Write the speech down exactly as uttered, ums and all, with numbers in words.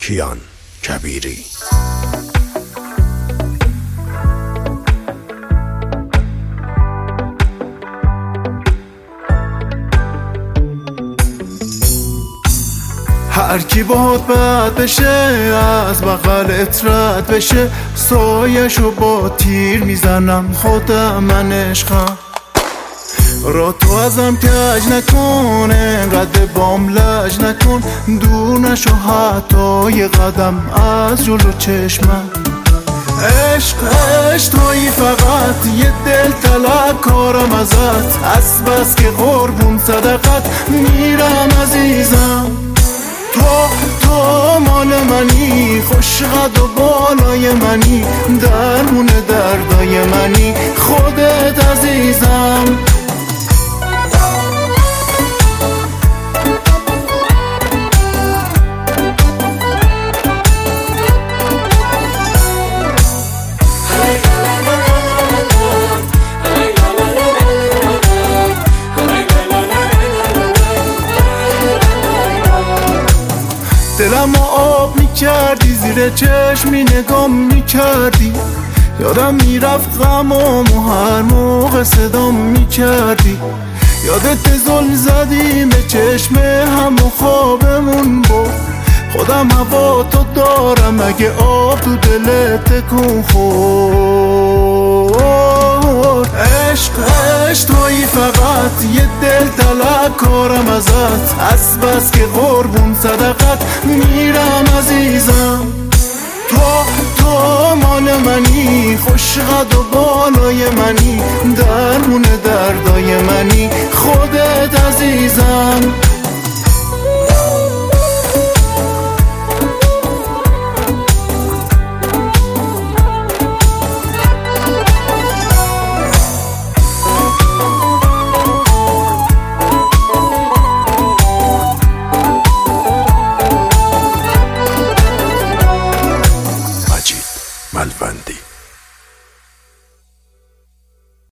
کیان کبیری. هر کی باهات بد بشه از بغلت رد بشه، سایشو با تیر میزنم خودم من عشقم. را تو ازم کج نکن، انقدر بام لج نکن، دور نشو حتی یه قدم از جلو چشمم. عشق عشق تویی فقط، یه دل طلب کارم ازت، از بس که قربون صدقت میرم عزیزم. تو تو مال منی، خوش قد و بالای منی، درمون دردای منی، خودت عزیزم. دلم آب میکردی، زیر چشمی نگام میکردی، یادم میرفت غمامو هر موقع صدام میکردی. یادت ظلم زدیم به چشم هم و خوابمون بود، خودم هوا تو دارم اگه آب تو دلت تکون خورد. عشق عشق تویی فقط، یه دل طلب کارم ازت، از بس که قربون صدقت میرم عزیزم. تو تو مال منی، خوش قد و بالای منی، درمون دردای منی، خودت عزیزم.